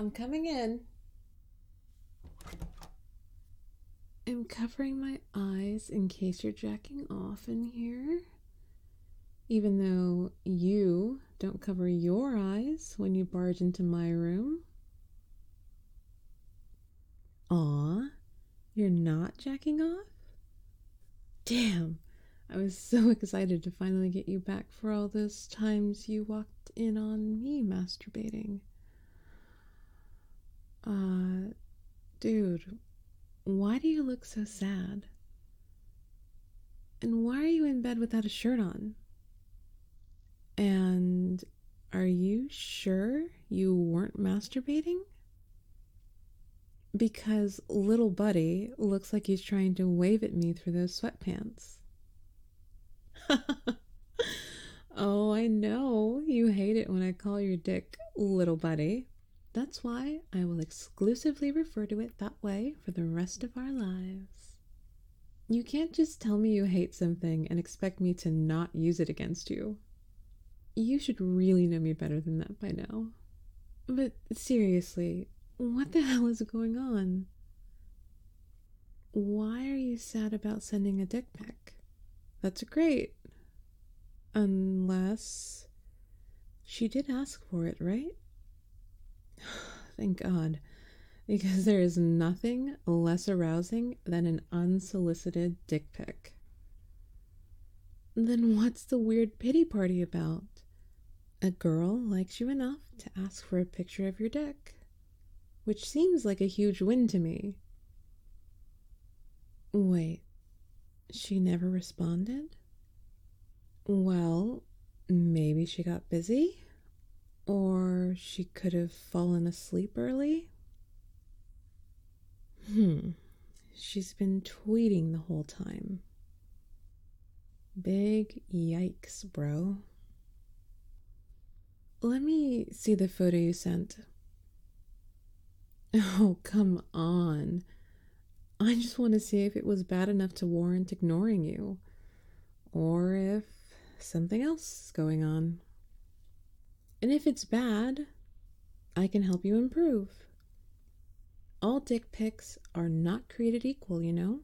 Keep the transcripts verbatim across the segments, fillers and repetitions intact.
I'm coming in. I'm covering my eyes in case you're jacking off in here. Even though you don't cover your eyes when you barge into my room. Aw, you're not jacking off? Damn, I was so excited to finally get you back for all those times you walked in on me masturbating. Uh, dude, why do you look so sad? And why are you in bed without a shirt on? And are you sure you weren't masturbating? Because little buddy looks like he's trying to wave at me through those sweatpants. Oh, I know. You hate it when I call your dick little buddy. That's why I will exclusively refer to it that way for the rest of our lives. You can't just tell me you hate something and expect me to not use it against you. You should really know me better than that by now. But seriously, what the hell is going on? Why are you sad about sending a dick pic? That's great. Unless she did ask for it, right? Thank God. Because there is nothing less arousing than an unsolicited dick pic. Then what's the weird pity party about? A girl likes you enough to ask for a picture of your dick, which seems like a huge win to me. Wait, she never responded? Well, maybe she got busy? Or she could have fallen asleep early? Hmm, she's been tweeting the whole time. Big yikes, bro. Let me see the photo you sent. Oh, come on. I just want to see if it was bad enough to warrant ignoring you, or if something else is going on. And if it's bad, I can help you improve. All dick pics are not created equal, you know?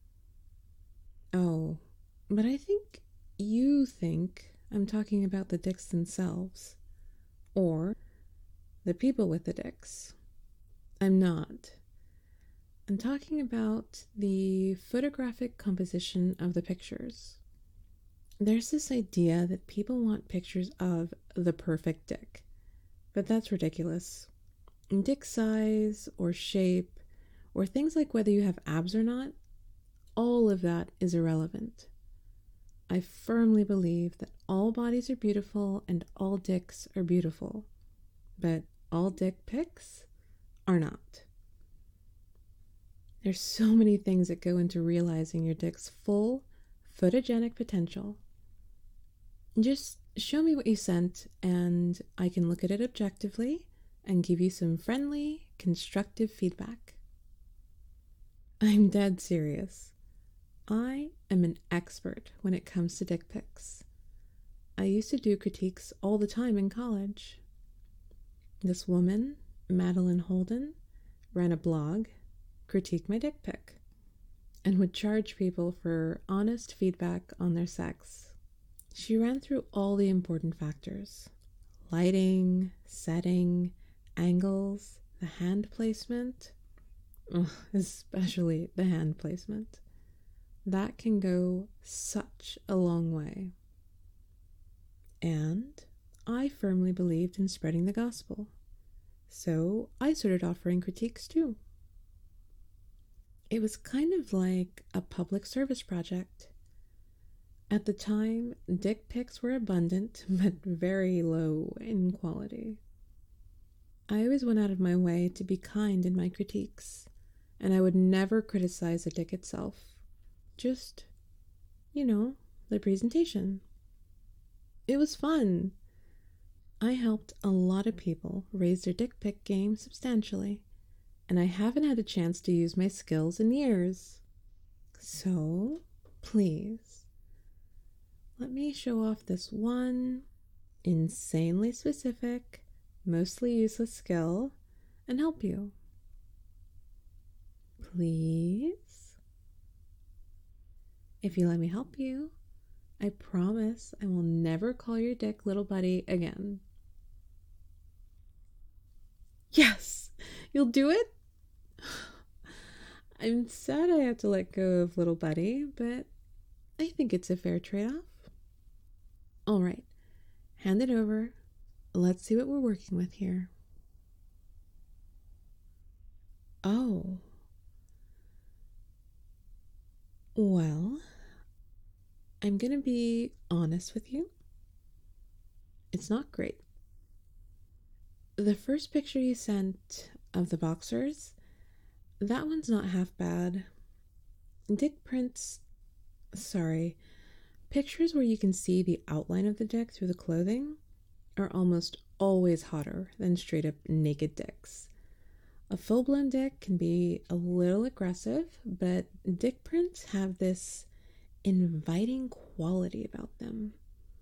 Oh, but I think you think I'm talking about the dicks themselves, or the people with the dicks. I'm not. I'm talking about the photographic composition of the pictures. There's this idea that people want pictures of the perfect dick, but that's ridiculous. Dick size or shape or things like whether you have abs or not, all of that is irrelevant. I firmly believe that all bodies are beautiful and all dicks are beautiful, but all dick pics are not. There's so many things that go into realizing your dick's full photogenic potential. Just show me what you sent and I can look at it objectively and give you some friendly, constructive feedback. I'm dead serious. I am an expert when it comes to dick pics. I used to do critiques all the time in college. This woman, Madeline Holden, ran a blog, Critique My Dick Pic, and would charge people for honest feedback on their sex. She ran through all the important factors: lighting, setting, angles, the hand placement, oh, especially the hand placement. That can go such a long way. And I firmly believed in spreading the gospel, so I started offering critiques too. It was kind of like a public service project. At the time, dick pics were abundant, but very low in quality. I always went out of my way to be kind in my critiques, and I would never criticize the dick itself. Just, you know, the presentation. It was fun. I helped a lot of people raise their dick pic game substantially, and I haven't had a chance to use my skills in years. So, please, let me show off this one insanely specific, mostly useless skill and help you. Please? If you let me help you, I promise I will never call your dick little buddy again. Yes! You'll do it? I'm sad I have to let go of little buddy, but I think it's a fair trade-off. All right, hand it over. Let's see what we're working with here. Oh. Well, I'm gonna be honest with you. It's not great. The first picture you sent of the boxers, that one's not half bad. Dick prints, sorry, pictures where you can see the outline of the dick through the clothing are almost always hotter than straight up naked dicks. A full-blown dick can be a little aggressive, but dick prints have this inviting quality about them.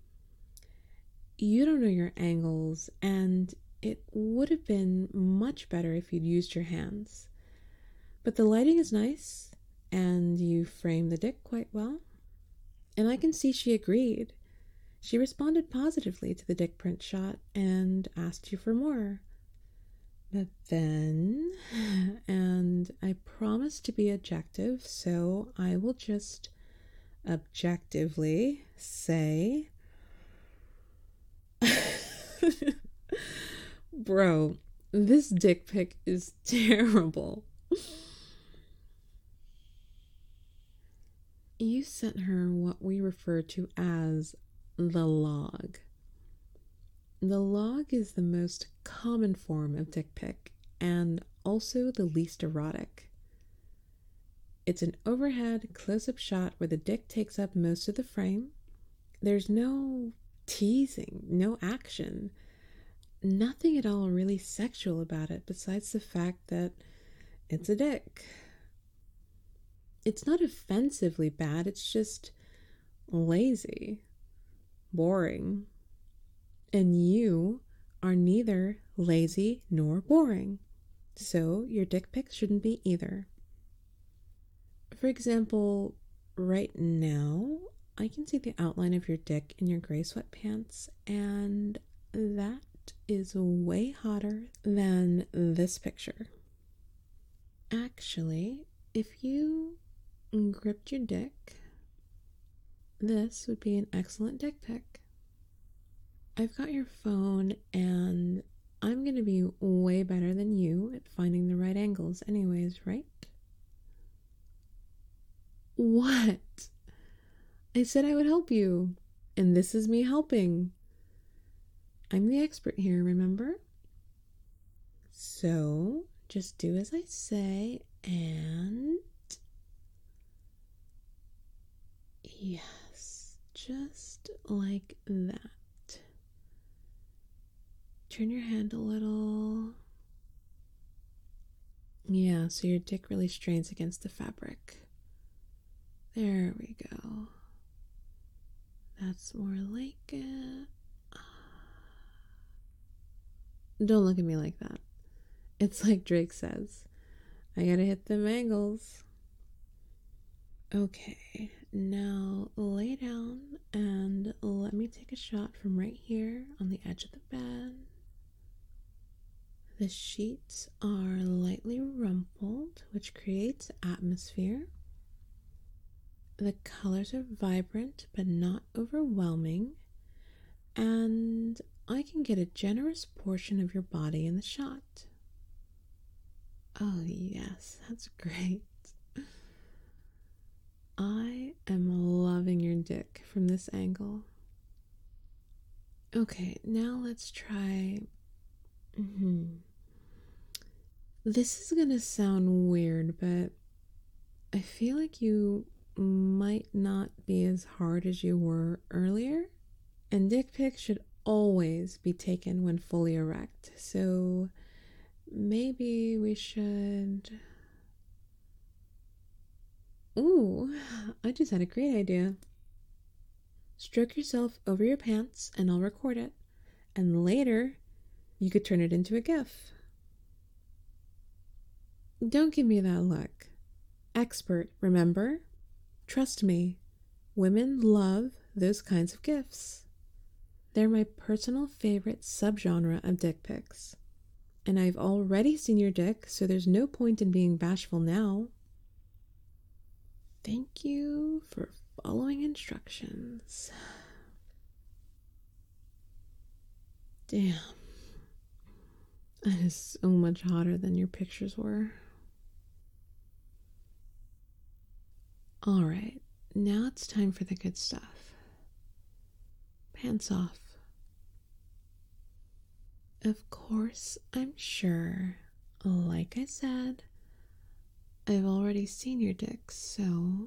You don't know your angles, and it would have been much better if you'd used your hands. But the lighting is nice, and you frame the dick quite well. And I can see she agreed. She responded positively to the dick print shot and asked you for more. But then, and I promise to be objective, so I will just objectively say, bro, this dick pic is terrible. You sent her what we refer to as the log. The log is the most common form of dick pic and also the least erotic. It's an overhead close-up shot where the dick takes up most of the frame. There's no teasing, no action, nothing at all really sexual about it besides the fact that it's a dick. It's not offensively bad, it's just lazy, boring. And you are neither lazy nor boring, so your dick pic shouldn't be either. For example, right now, I can see the outline of your dick in your gray sweatpants, and that is way hotter than this picture. Actually, if you gripped your dick, this would be an excellent dick pic. I've got your phone, and I'm going to be way better than you at finding the right angles anyways, right? What? I said I would help you, and this is me helping. I'm the expert here, remember? So, just do as I say, and... yes, just like that. Turn your hand a little. Yeah, so your dick really strains against the fabric. There we go. That's more like it. Don't look at me like that. It's like Drake says, I gotta hit them angles. Okay, now lay down and let me take a shot from right here on the edge of the bed. The sheets are lightly rumpled, which creates atmosphere. The colors are vibrant but not overwhelming, and I can get a generous portion of your body in the shot. Oh yes, that's great. I am loving your dick from this angle. Okay, now let's try... Mm-hmm. This is gonna sound weird, but I feel like you might not be as hard as you were earlier. And dick pics should always be taken when fully erect. So maybe we should... Ooh, I just had a great idea. Stroke yourself over your pants and I'll record it. And later, you could turn it into a GIF. Don't give me that look. Expert, remember? Trust me, women love those kinds of gifts. They're my personal favorite subgenre of dick pics. And I've already seen your dick, so there's no point in being bashful now. Thank you for following instructions. Damn. That is so much hotter than your pictures were. Alright, now it's time for the good stuff. Pants off. Of course, I'm sure. Like I said, I've already seen your dick, so...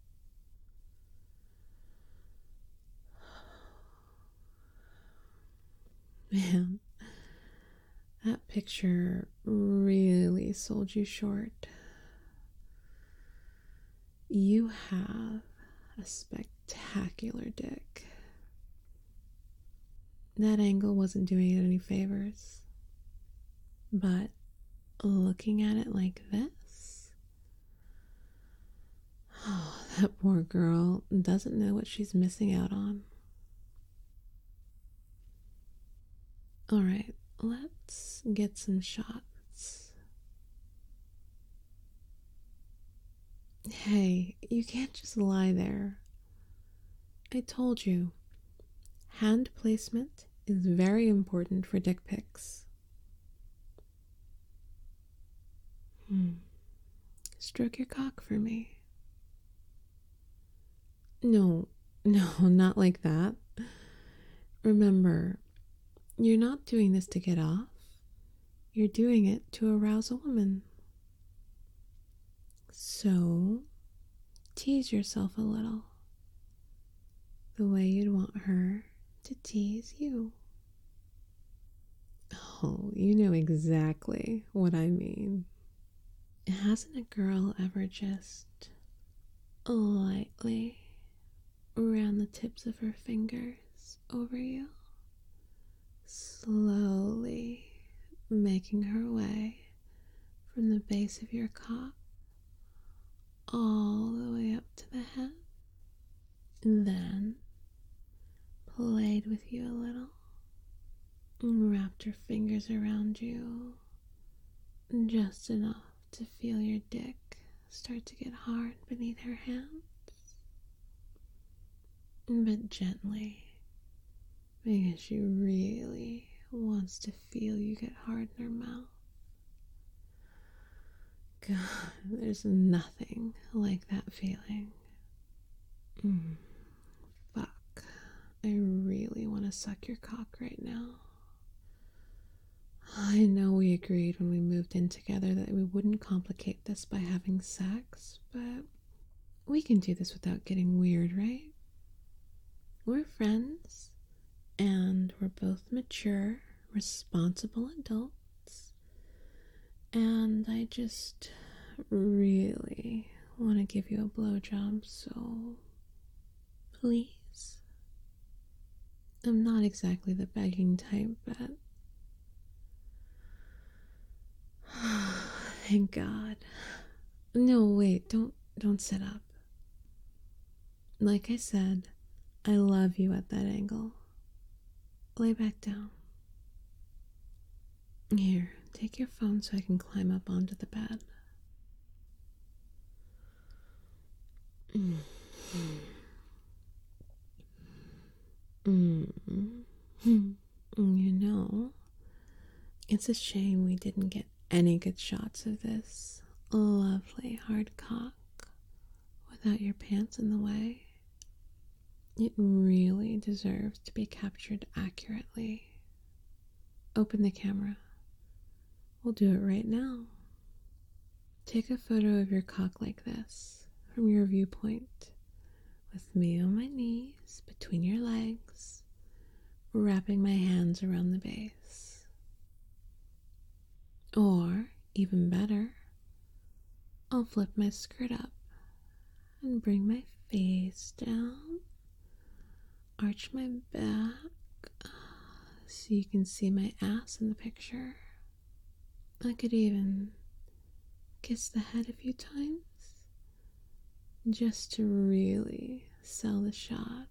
Man, that picture really sold you short. You have a spectacular dick. That angle wasn't doing it any favors. But looking at it like this, oh, that poor girl doesn't know what she's missing out on. Alright, let's get some shots. Hey, you can't just lie there. I told you, hand placement is very important for dick pics. Hmm. Stroke your cock for me. No, no, not like that. Remember, you're not doing this to get off. You're doing it to arouse a woman. So, tease yourself a little. The way you'd want her to tease you. Oh, you know exactly what I mean. Hasn't a girl ever just lightly ran the tips of her fingers over you? Slowly making her way from the base of your cock all the way up to the head, and then played with you a little and wrapped her fingers around you just enough to feel your dick start to get hard beneath her hands, but gently, because she really wants to feel you get hard in her mouth. God, there's nothing like that feeling. Mm, fuck. I really want to suck your cock right now. I know we agreed when we moved in together that we wouldn't complicate this by having sex, but we can do this without getting weird, right? We're friends, and we're both mature, responsible adults, and I just really want to give you a blowjob, so please. I'm not exactly the begging type, but thank God. No, wait, don't don't sit up. Like I said, I love you at that angle. Lay back down. Here, take your phone so I can climb up onto the bed. Mm. Mm. You know, it's a shame we didn't get any good shots of this lovely hard cock without your pants in the way. It really deserves to be captured accurately. Open the camera. We'll do it right now. Take a photo of your cock like this, from your viewpoint, with me on my knees, between your legs, wrapping my hands around the base. Or, even better, I'll flip my skirt up and bring my face down, arch my back so you can see my ass in the picture. I could even kiss the head a few times just to really sell the shot.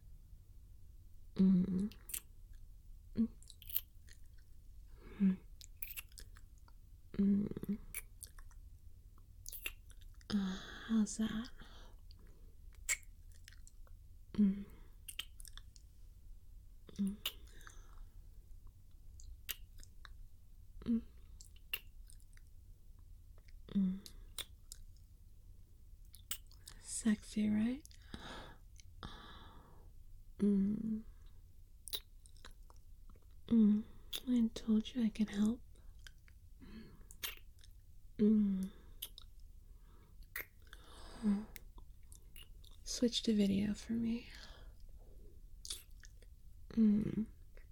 Mm. Mm. Mm. Uh, how's that? Mm. Mm. Mm. Mm. Sexy, right? Mm. Mm. I told you I can help. Mm. Switch to video for me. Mm.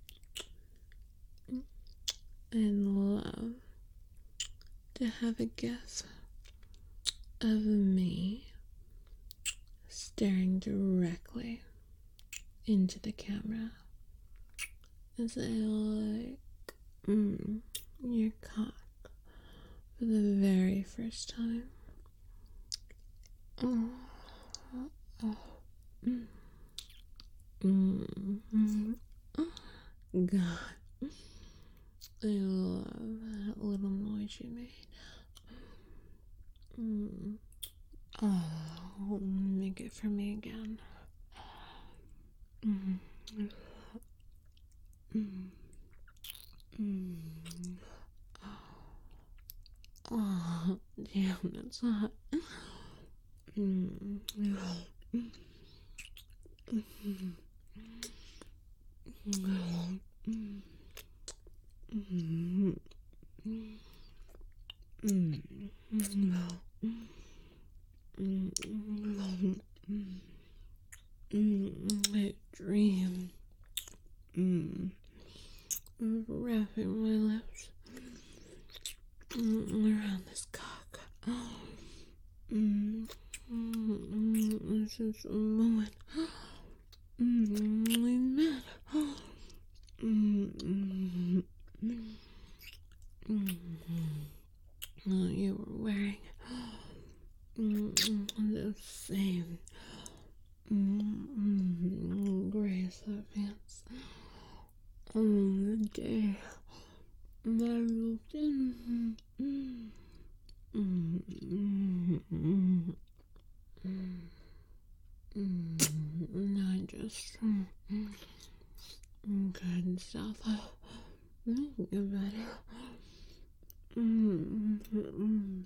I'd love to have a gif of me staring directly into the camera as I like mm, your cock for the very first time. Oh, oh, mm, mm, mm, God, I love that little noise you made. Mm. Oh, make it for me again. Mm. Mm. Mm. Oh, damn, that's hot. Mm. Mm. Mm. Mm. Mm. I dream mm. of wrapping my lips mm. around this cock. Mm. Mm. This is a moment. Mm. We met. Mm. Mm. Oh, you were wearing mm. the same mm. gray sweatpants on the day that I moved in. Mm. Mm. Mm. Mm. I just mm. couldn't stop thinking about it. Mm. Mm.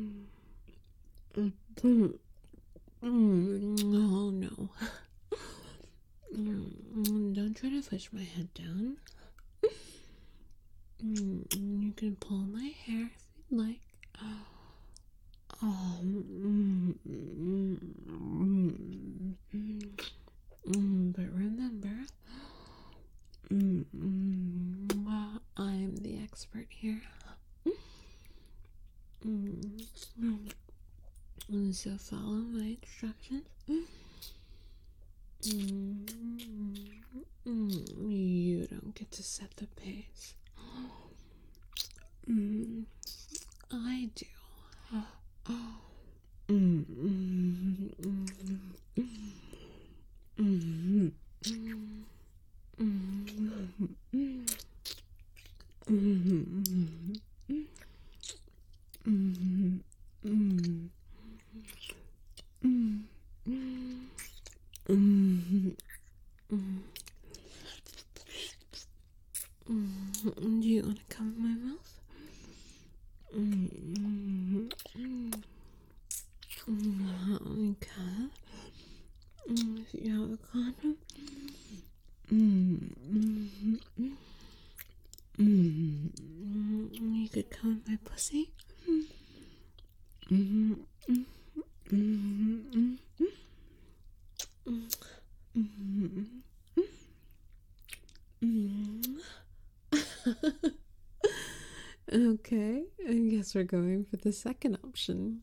Mm. Oh no. Mm. Don't try to push my head down. Mm. You can pull my hair if you'd like. Oh, mm, mm, mm, mm, but remember, mm, mm, uh, I'm the expert here. Mm, mm, so follow my instructions. Mm, mm, you don't get to set the pace. Mm, I do. Mm, mm, mm, mm, mm, do you want to come in my mouth? Okay. If you have a condom. You could come in my pussy. Okay, I guess we're going for the second option.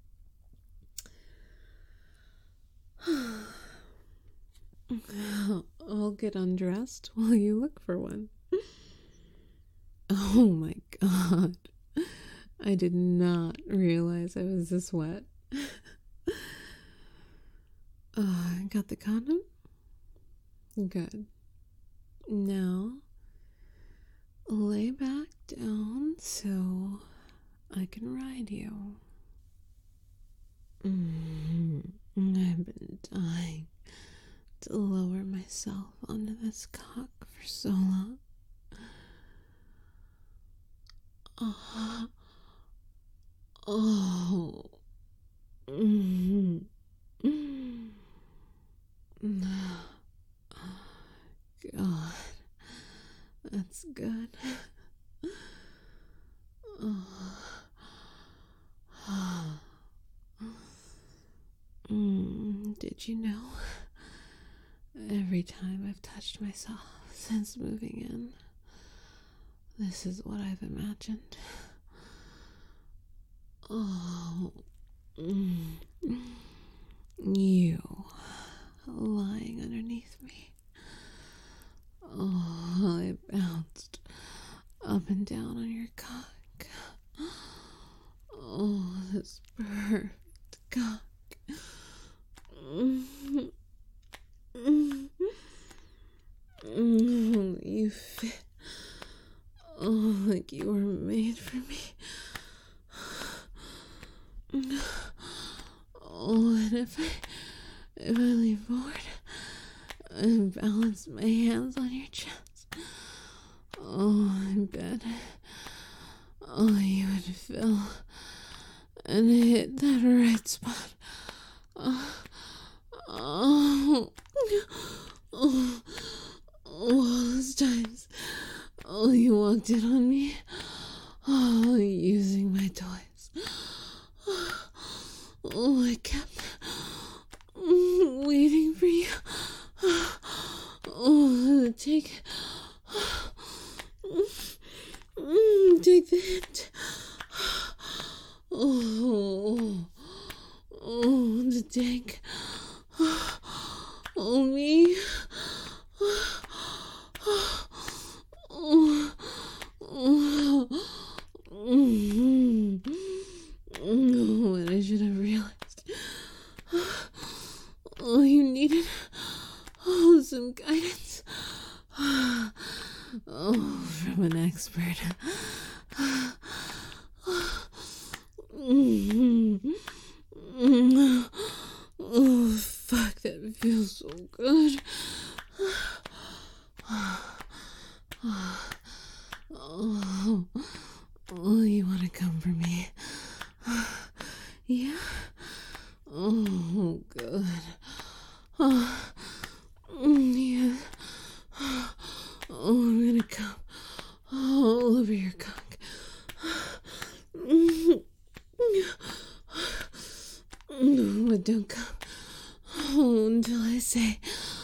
I'll get undressed while you look for one. Oh my god. I did not realize I was this wet. uh, got the condom? Good. Now, lay back down so I can ride you. Mm-hmm. I've been dying to lower myself onto this cock for so long. Oh. Oh. Mm-hmm. God, that's good. Oh. Mm, did you know? Every time I've touched myself since moving in, this is what I've imagined. Oh, mm, you lying underneath me. Oh, I bounced up and down on your cock. Oh, this perfect cock. Mm-hmm. Mm-hmm. You fit. Oh, like you were made for me. Oh, and if I, if I lean forward and balance my hands on your chest, oh, I bet, oh, you would feel and hit that right spot. Oh, oh, oh, all those times, oh, you walked in on me, oh, using my toys. Oh, I kept waiting for you. Oh, take, take the hint. Oh, oh, the dank. Oh, me. Oh, oh, oh, and I should have realized. Oh, you needed oh, some guidance. Oh, from an expert. Oh, fuck, that feels so good. Oh, oh, you want to come for me? Yeah? Oh, good. Oh, yeah. Oh, I'm gonna come all over your cock. No, but don't come oh, until I say.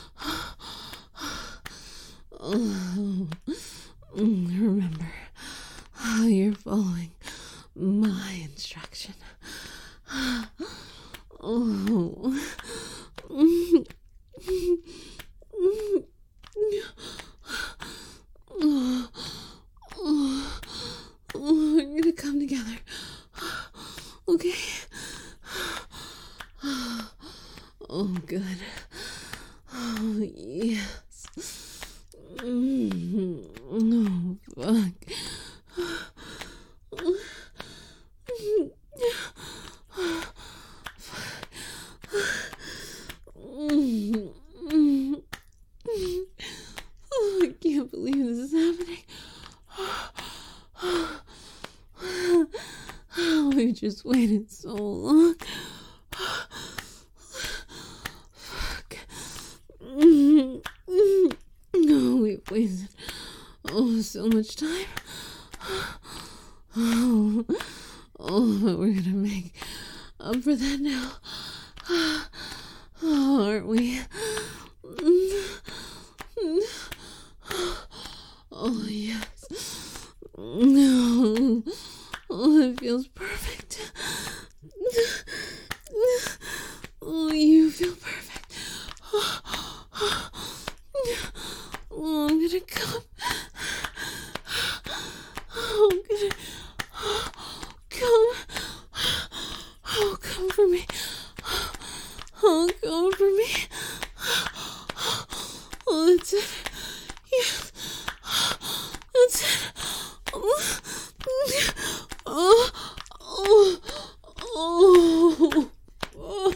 Oh, remember how you're following my instruction. Oh. Oh, oh, oh, we're gonna come together. Okay. Oh, good. Oh, yes. Mm-hmm. Oh, fuck. Oh, I can't believe this is happening. Oh, we just waited so long. Fuck. No, we've wasted oh so much time. Oh, oh, but we're gonna make up for that now. Oh, aren't we? Oh, yes. No. Oh, it feels perfect. Oh, you feel perfect. Oh, I'm gonna come. Oh, I'm gonna. Oh, oh, oh, oh.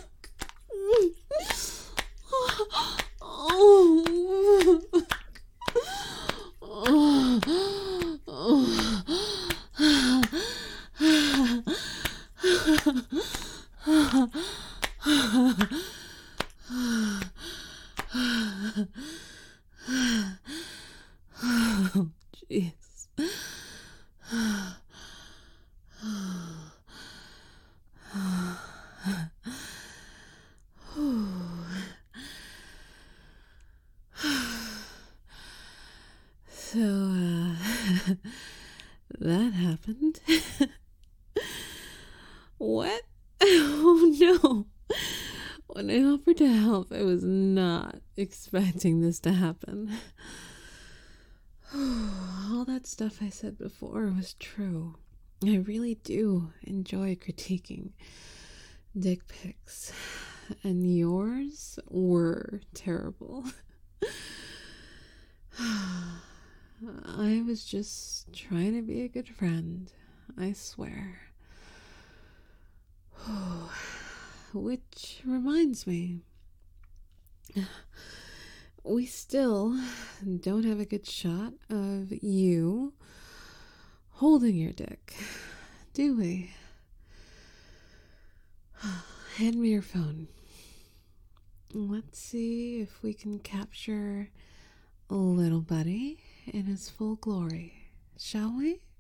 Jeez. So, uh, that happened. What? Oh no. When I offered to help, I was not expecting this to happen. All that stuff I said before was true. I really do enjoy critiquing dick pics, and yours were terrible. I was just trying to be a good friend, I swear. Which reminds me, we still don't have a good shot of you holding your dick, do we? Hand me your phone. Let's see if we can capture little buddy in his full glory, shall we?